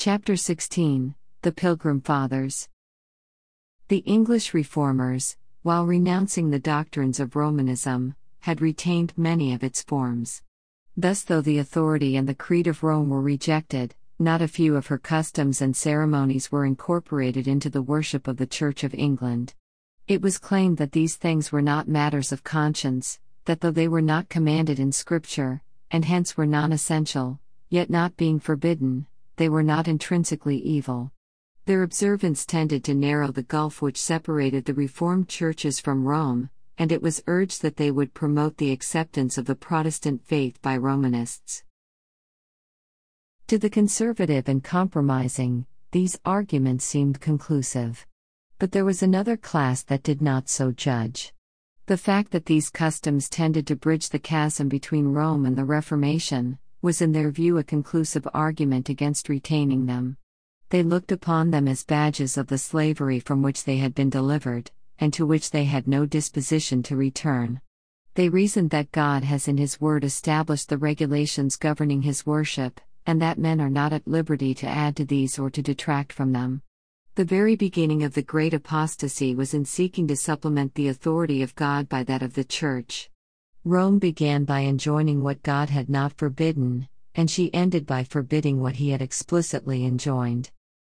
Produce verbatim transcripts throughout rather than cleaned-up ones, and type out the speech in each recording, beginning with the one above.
Chapter sixteen, The Pilgrim Fathers. The English reformers, while renouncing the doctrines of Romanism, had retained many of its forms. Thus, though the authority and the creed of Rome were rejected, not a few of her customs and ceremonies were incorporated into the worship of the Church of England. It was claimed that these things were not matters of conscience, that though they were not commanded in Scripture, and hence were non-essential, yet not being forbidden, they were not intrinsically evil. Their observance tended to narrow the gulf which separated the Reformed churches from Rome, and it was urged that they would promote the acceptance of the Protestant faith by Romanists. To the conservative and compromising, these arguments seemed conclusive. But there was another class that did not so judge. The fact that these customs tended to bridge the chasm between Rome and the Reformation was in their view a conclusive argument against retaining them. They looked upon them as badges of the slavery from which they had been delivered, and to which they had no disposition to return. They reasoned that God has in His Word established the regulations governing His worship, and that men are not at liberty to add to these or to detract from them. The very beginning of the great apostasy was in seeking to supplement the authority of God by that of the Church. Rome began by enjoining what God had not forbidden, and she ended by forbidding what He had explicitly enjoined.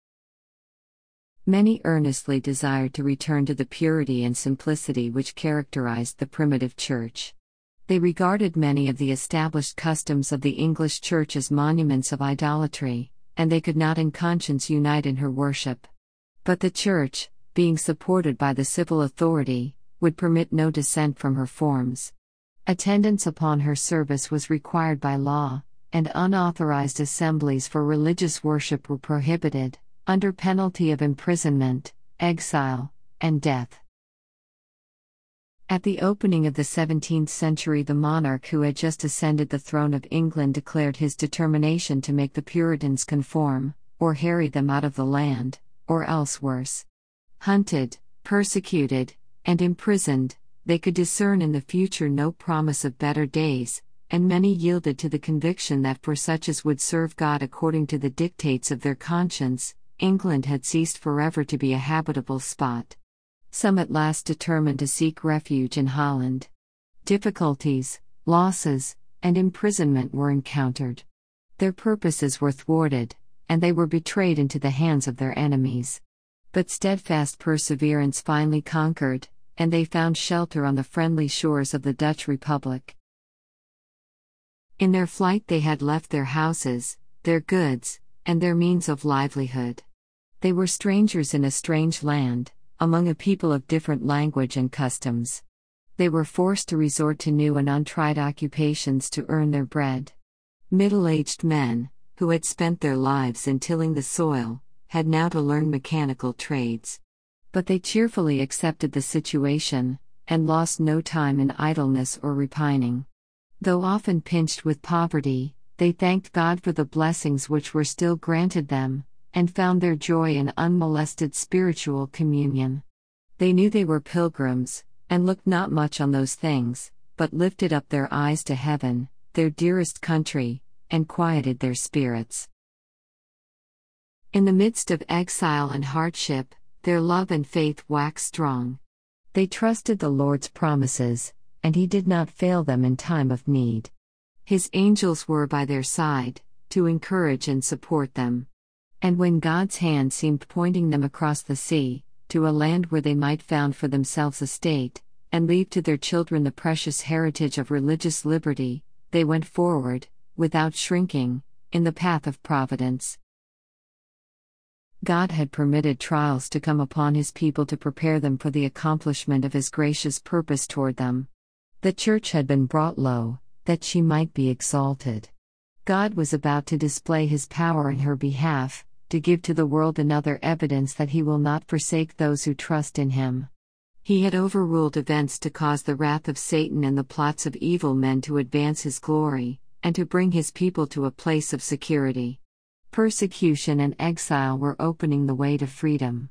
Many earnestly desired to return to the purity and simplicity which characterized the primitive Church. They regarded many of the established customs of the English Church as monuments of idolatry, and they could not in conscience unite in her worship. But the Church, being supported by the civil authority, would permit no dissent from her forms. Attendance upon her service was required by law, and unauthorized assemblies for religious worship were prohibited, under penalty of imprisonment, exile, and death. At the opening of the seventeenth century, the monarch who had just ascended the throne of England declared his determination to make the Puritans conform, or harry them out of the land, or else worse. Hunted, persecuted, and imprisoned, they could discern in the future no promise of better days, and many yielded to the conviction that for such as would serve God according to the dictates of their conscience, England had ceased forever to be a habitable spot. Some at last determined to seek refuge in Holland. Difficulties, losses, and imprisonment were encountered. Their purposes were thwarted, and they were betrayed into the hands of their enemies. But steadfast perseverance finally conquered, and they found shelter on the friendly shores of the Dutch Republic. In their flight they had left their houses, their goods, and their means of livelihood. They were strangers in a strange land, among a people of different language and customs. They were forced to resort to new and untried occupations to earn their bread. Middle-aged men, who had spent their lives in tilling the soil, had now to learn mechanical trades. But they cheerfully accepted the situation, and lost no time in idleness or repining. Though often pinched with poverty, they thanked God for the blessings which were still granted them, and found their joy in unmolested spiritual communion. They knew they were pilgrims, and looked not much on those things, but lifted up their eyes to heaven, their dearest country, and quieted their spirits. In the midst of exile and hardship, their love and faith waxed strong. They trusted the Lord's promises, and He did not fail them in time of need. His angels were by their side, to encourage and support them. And when God's hand seemed pointing them across the sea, to a land where they might found for themselves a state, and leave to their children the precious heritage of religious liberty, they went forward, without shrinking, in the path of providence. God had permitted trials to come upon His people to prepare them for the accomplishment of His gracious purpose toward them. The Church had been brought low, that she might be exalted. God was about to display His power in her behalf, to give to the world another evidence that He will not forsake those who trust in Him. He had overruled events to cause the wrath of Satan and the plots of evil men to advance His glory, and to bring His people to a place of security. Persecution and exile were opening the way to freedom.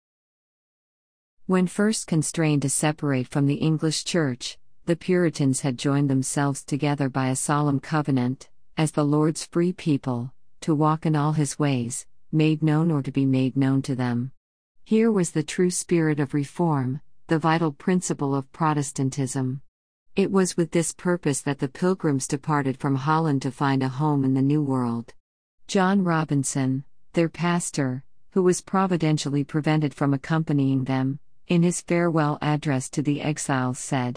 When first constrained to separate from the English Church, the Puritans had joined themselves together by a solemn covenant, as the Lord's free people, to walk in all His ways, made known or to be made known to them. Here was the true spirit of reform, the vital principle of Protestantism. It was with this purpose that the Pilgrims departed from Holland to find a home in the New World. John Robinson, their pastor, who was providentially prevented from accompanying them, in his farewell address to the exiles said,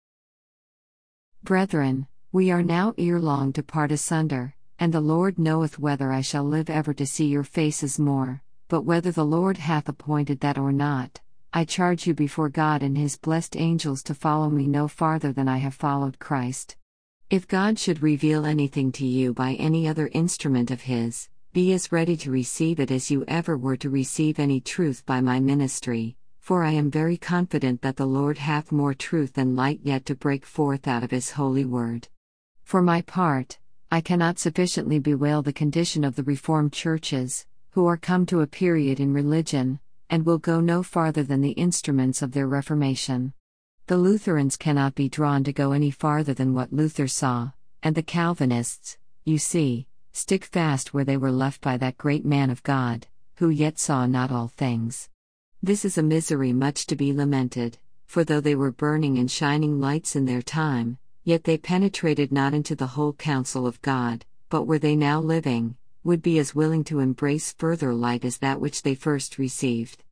"Brethren, we are now ere long to part asunder, and the Lord knoweth whether I shall live ever to see your faces more, but whether the Lord hath appointed that or not, I charge you before God and his blessed angels to follow me no farther than I have followed Christ. If God should reveal anything to you by any other instrument of his, be as ready to receive it as you ever were to receive any truth by my ministry, for I am very confident that the Lord hath more truth than light yet to break forth out of his holy word. For my part, I cannot sufficiently bewail the condition of the Reformed churches, who are come to a period in religion, and will go no farther than the instruments of their Reformation. The Lutherans cannot be drawn to go any farther than what Luther saw, and the Calvinists, you see, stick fast where they were left by that great man of God, who yet saw not all things. This is a misery much to be lamented, for though they were burning and shining lights in their time, yet they penetrated not into the whole counsel of God, but were they now living, would be as willing to embrace further light as that which they first received.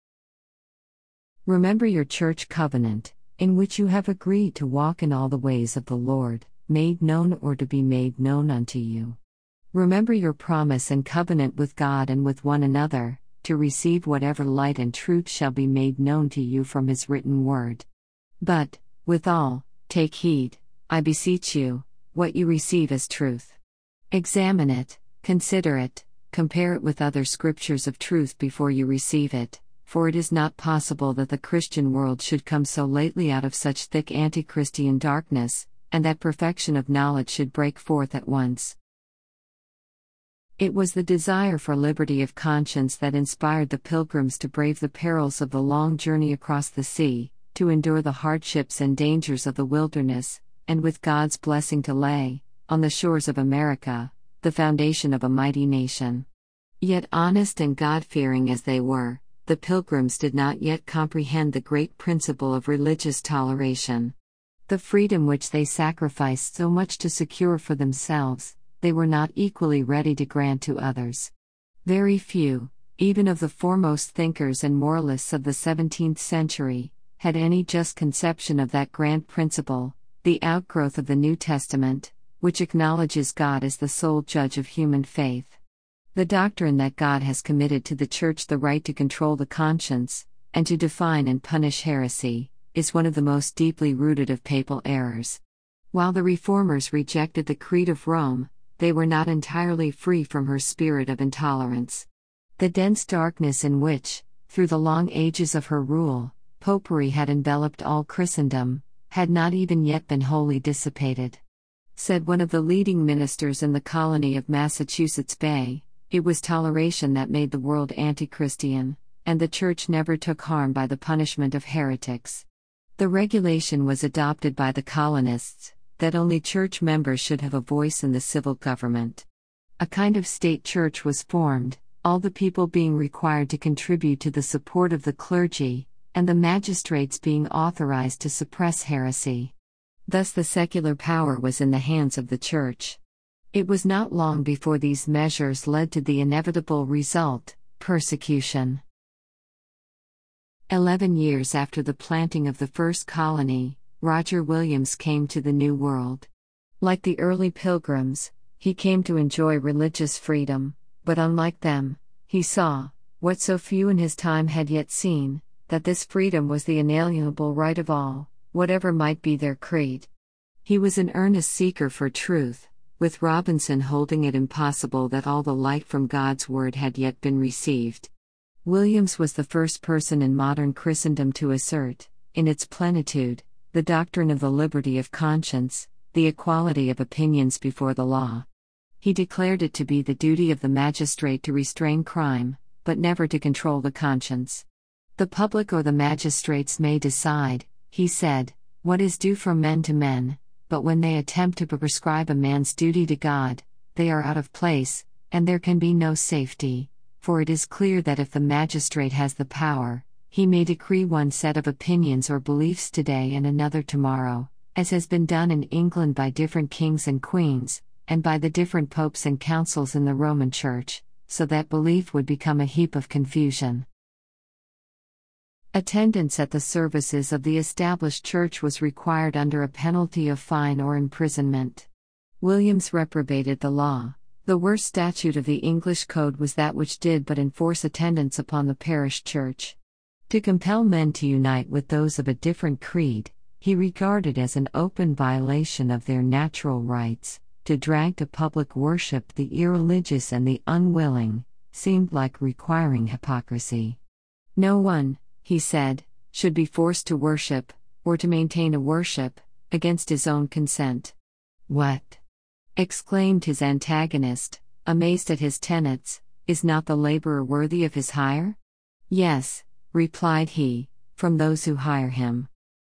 Remember your church covenant, in which you have agreed to walk in all the ways of the Lord, made known or to be made known unto you. Remember your promise and covenant with God and with one another, to receive whatever light and truth shall be made known to you from his written word. But, withal, take heed, I beseech you, what you receive as truth. Examine it, consider it, compare it with other scriptures of truth before you receive it, for it is not possible that the Christian world should come so lately out of such thick anti-Christian darkness, and that perfection of knowledge should break forth at once. It was the desire for liberty of conscience that inspired the Pilgrims to brave the perils of the long journey across the sea, to endure the hardships and dangers of the wilderness, and with God's blessing to lay, on the shores of America, the foundation of a mighty nation. Yet honest and God-fearing as they were, the Pilgrims did not yet comprehend the great principle of religious toleration. The freedom which they sacrificed so much to secure for themselves, they were not equally ready to grant to others. Very few, even of the foremost thinkers and moralists of the seventeenth century, had any just conception of that grand principle, the outgrowth of the New Testament, which acknowledges God as the sole judge of human faith. The doctrine that God has committed to the Church the right to control the conscience, and to define and punish heresy, is one of the most deeply rooted of papal errors. While the Reformers rejected the Creed of Rome, they were not entirely free from her spirit of intolerance. The dense darkness in which, through the long ages of her rule, Popery had enveloped all Christendom, had not even yet been wholly dissipated. Said one of the leading ministers in the colony of Massachusetts Bay, it was toleration that made the world anti-Christian, and the Church never took harm by the punishment of heretics. The regulation was adopted by the colonists, that only church members should have a voice in the civil government. A kind of state church was formed, all the people being required to contribute to the support of the clergy, and the magistrates being authorized to suppress heresy. Thus the secular power was in the hands of the Church. It was not long before these measures led to the inevitable result, persecution. Eleven years after the planting of the first colony, Roger Williams came to the New World. Like the early Pilgrims, he came to enjoy religious freedom, but unlike them, he saw, what so few in his time had yet seen, that this freedom was the inalienable right of all, whatever might be their creed. He was an earnest seeker for truth, with Robinson holding it impossible that all the light from God's word had yet been received. Williams was the first person in modern Christendom to assert, in its plenitude, the doctrine of the liberty of conscience, the equality of opinions before the law. He declared it to be the duty of the magistrate to restrain crime, but never to control the conscience. The public or the magistrates may decide, he said, what is due from men to men, but when they attempt to prescribe a man's duty to God, they are out of place, and there can be no safety, for it is clear that if the magistrate has the power, he may decree one set of opinions or beliefs today and another tomorrow, as has been done in England by different kings and queens, and by the different popes and councils in the Roman Church, so that belief would become a heap of confusion. Attendance at the services of the established church was required under a penalty of fine or imprisonment. Williams reprobated the law. The worst statute of the English Code was that which did but enforce attendance upon the parish church. To compel men to unite with those of a different creed, he regarded as an open violation of their natural rights. To drag to public worship the irreligious and the unwilling seemed like requiring hypocrisy. No one, he said, should be forced to worship, or to maintain a worship, against his own consent. What? Exclaimed his antagonist, amazed at his tenets, is not the laborer worthy of his hire? Yes, replied he, from those who hire him.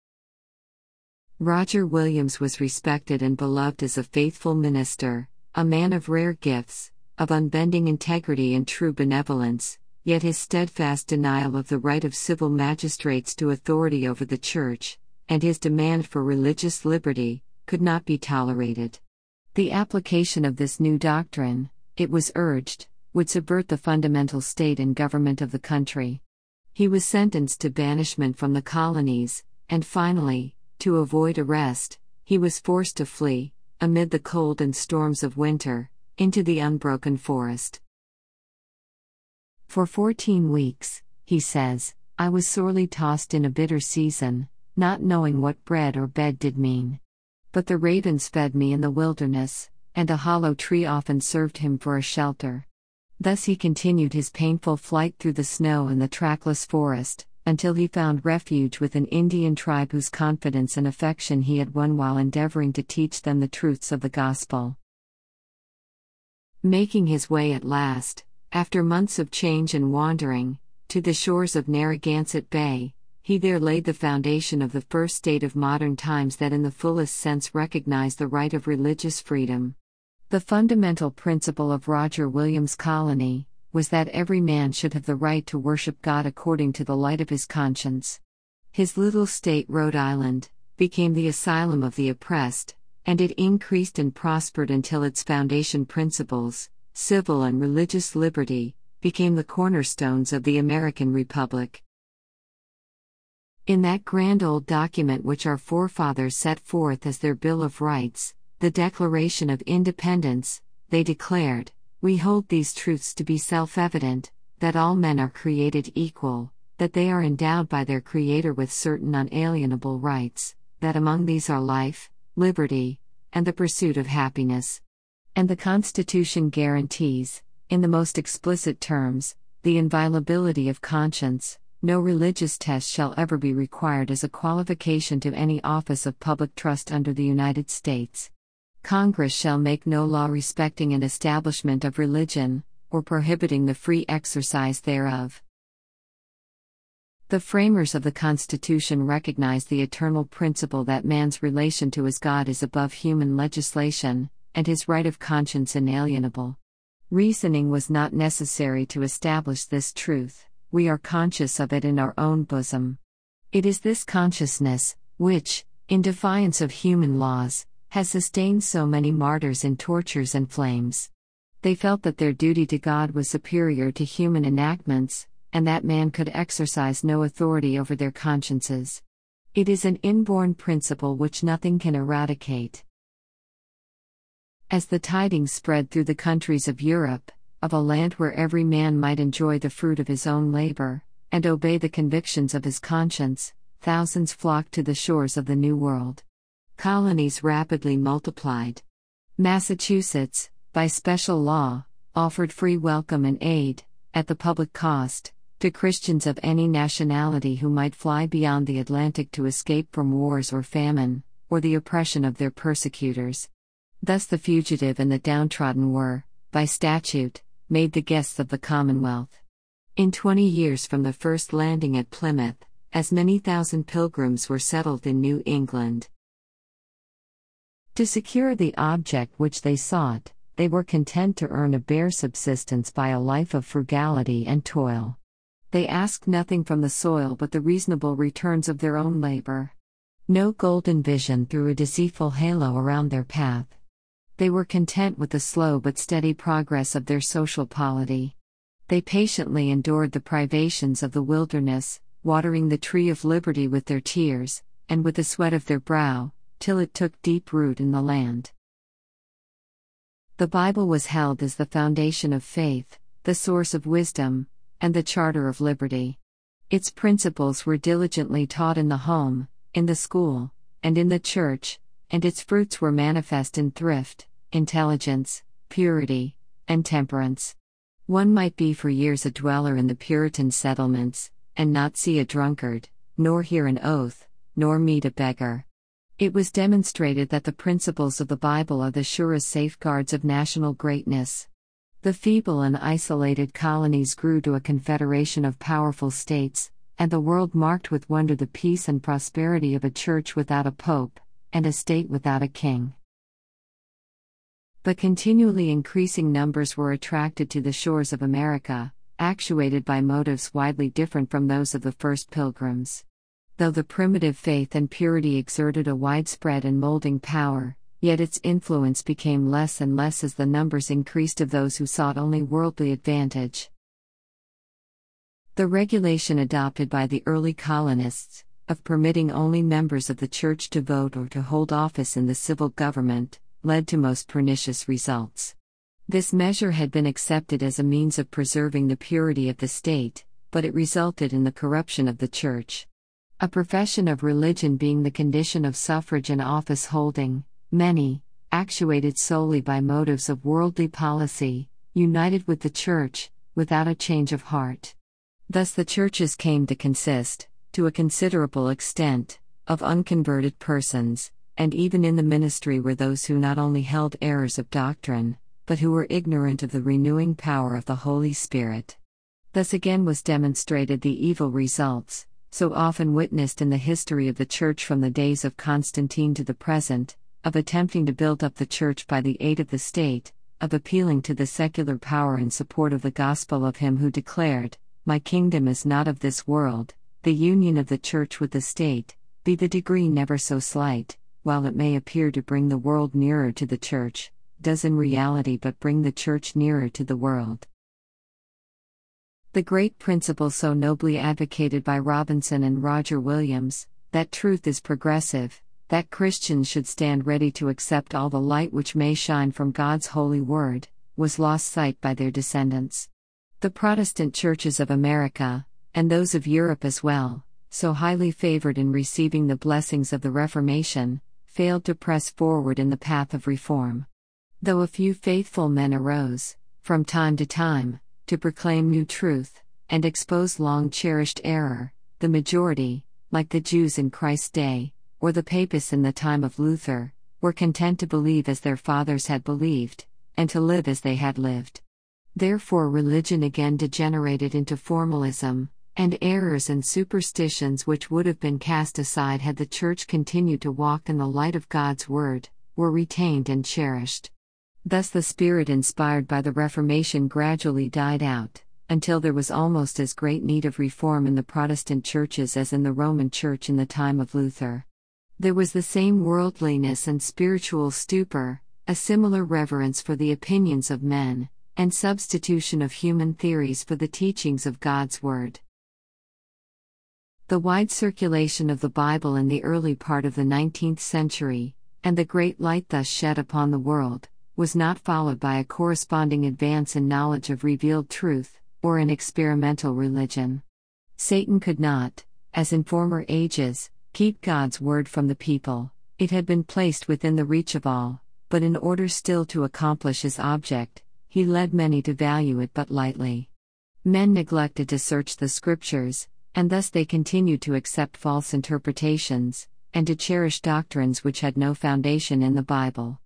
Roger Williams was respected and beloved as a faithful minister, a man of rare gifts, of unbending integrity and true benevolence, yet his steadfast denial of the right of civil magistrates to authority over the Church, and his demand for religious liberty, could not be tolerated. The application of this new doctrine, it was urged, would subvert the fundamental state and government of the country. He was sentenced to banishment from the colonies, and finally, to avoid arrest, he was forced to flee, amid the cold and storms of winter, into the unbroken forest. For fourteen weeks, he says, I was sorely tossed in a bitter season, not knowing what bread or bed did mean. But the ravens fed me in the wilderness, and a hollow tree often served him for a shelter. Thus he continued his painful flight through the snow and the trackless forest, until he found refuge with an Indian tribe whose confidence and affection he had won while endeavoring to teach them the truths of the gospel. Making his way at last, after months of change and wandering, to the shores of Narragansett Bay, he there laid the foundation of the first state of modern times that in the fullest sense recognized the right of religious freedom. The fundamental principle of Roger Williams' colony was that every man should have the right to worship God according to the light of his conscience. His little state, Rhode Island, became the asylum of the oppressed, and it increased and prospered until its foundation principles, civil and religious liberty, became the cornerstones of the American Republic. In that grand old document which our forefathers set forth as their Bill of Rights, the Declaration of Independence, they declared, "We hold these truths to be self-evident, that all men are created equal, that they are endowed by their Creator with certain unalienable rights, that among these are life, liberty, and the pursuit of happiness." And the Constitution guarantees, in the most explicit terms, the inviolability of conscience. No religious test shall ever be required as a qualification to any office of public trust under the United States. Congress shall make no law respecting an establishment of religion, or prohibiting the free exercise thereof. The framers of the Constitution recognized the eternal principle that man's relation to his God is above human legislation, and his right of conscience inalienable. Reasoning was not necessary to establish this truth. We are conscious of it in our own bosom. It is this consciousness, which, in defiance of human laws, has sustained so many martyrs in tortures and flames. They felt that their duty to God was superior to human enactments, and that man could exercise no authority over their consciences. It is an inborn principle which nothing can eradicate. As the tidings spread through the countries of Europe, of a land where every man might enjoy the fruit of his own labor, and obey the convictions of his conscience, thousands flocked to the shores of the New World. Colonies rapidly multiplied. Massachusetts, by special law, offered free welcome and aid, at the public cost, to Christians of any nationality who might fly beyond the Atlantic to escape from wars or famine, or the oppression of their persecutors. Thus the fugitive and the downtrodden were, by statute, made the guests of the Commonwealth. In twenty years from the first landing at Plymouth, as many thousand pilgrims were settled in New England. To secure the object which they sought, they were content to earn a bare subsistence by a life of frugality and toil. They asked nothing from the soil but the reasonable returns of their own labor. No golden vision threw a deceitful halo around their path. They were content with the slow but steady progress of their social polity. They patiently endured the privations of the wilderness, watering the tree of liberty with their tears, and with the sweat of their brow, till it took deep root in the land. The Bible was held as the foundation of faith, the source of wisdom, and the charter of liberty. Its principles were diligently taught in the home, in the school, and in the church, and its fruits were manifest in thrift, intelligence, purity, and temperance. One might be for years a dweller in the Puritan settlements, and not see a drunkard, nor hear an oath, nor meet a beggar. It was demonstrated that the principles of the Bible are the surest safeguards of national greatness. The feeble and isolated colonies grew to a confederation of powerful states, and the world marked with wonder the peace and prosperity of a church without a pope, and a state without a king. But continually increasing numbers were attracted to the shores of America, actuated by motives widely different from those of the first pilgrims. Though the primitive faith and purity exerted a widespread and molding power, yet its influence became less and less as the numbers increased of those who sought only worldly advantage. The regulation adopted by the early colonists, of permitting only members of the church to vote or to hold office in the civil government, led to most pernicious results. This measure had been accepted as a means of preserving the purity of the state, but it resulted in the corruption of the church. A profession of religion being the condition of suffrage and office holding, many, actuated solely by motives of worldly policy, united with the church, without a change of heart. Thus the churches came to consist, to a considerable extent, of unconverted persons, and even in the ministry were those who not only held errors of doctrine, but who were ignorant of the renewing power of the Holy Spirit. Thus again was demonstrated the evil results, so often witnessed in the history of the Church from the days of Constantine to the present, of attempting to build up the Church by the aid of the state, of appealing to the secular power in support of the gospel of him who declared, "My kingdom is not of this world." The union of the Church with the state, be the degree never so slight, while it may appear to bring the world nearer to the Church, does in reality but bring the Church nearer to the world. The great principle so nobly advocated by Robinson and Roger Williams, that truth is progressive, that Christians should stand ready to accept all the light which may shine from God's holy word, was lost sight by their descendants. The Protestant churches of America, and those of Europe as well, so highly favored in receiving the blessings of the Reformation, failed to press forward in the path of reform. Though a few faithful men arose, from time to time, to proclaim new truth, and expose long-cherished error, the majority, like the Jews in Christ's day, or the Papists in the time of Luther, were content to believe as their fathers had believed, and to live as they had lived. Therefore religion again degenerated into formalism, and errors and superstitions which would have been cast aside had the Church continued to walk in the light of God's Word, were retained and cherished. Thus the spirit inspired by the Reformation gradually died out, until there was almost as great need of reform in the Protestant churches as in the Roman Church in the time of Luther. There was the same worldliness and spiritual stupor, a similar reverence for the opinions of men, and substitution of human theories for the teachings of God's Word. The wide circulation of the Bible in the early part of the nineteenth century, and the great light thus shed upon the world, was not followed by a corresponding advance in knowledge of revealed truth, or in experimental religion. Satan could not, as in former ages, keep God's word from the people. It had been placed within the reach of all, but in order still to accomplish his object, he led many to value it but lightly. Men neglected to search the Scriptures, and thus they continued to accept false interpretations, and to cherish doctrines which had no foundation in the Bible.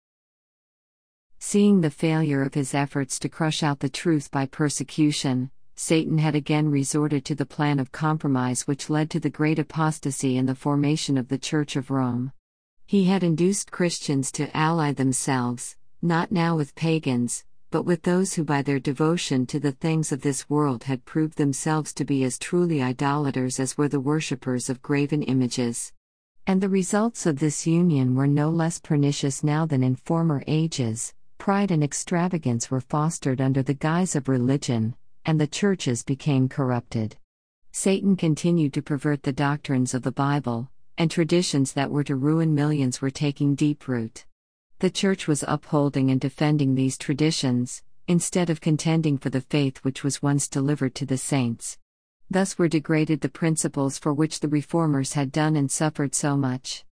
Seeing the failure of his efforts to crush out the truth by persecution, Satan had again resorted to the plan of compromise which led to the great apostasy and the formation of the Church of Rome. He had induced Christians to ally themselves, not now with pagans, but with those who by their devotion to the things of this world had proved themselves to be as truly idolaters as were the worshippers of graven images. And the results of this union were no less pernicious now than in former ages. Pride and extravagance were fostered under the guise of religion, and the churches became corrupted. Satan continued to pervert the doctrines of the Bible, and traditions that were to ruin millions were taking deep root. The Church was upholding and defending these traditions, instead of contending for the faith which was once delivered to the saints. Thus were degraded the principles for which the Reformers had done and suffered so much.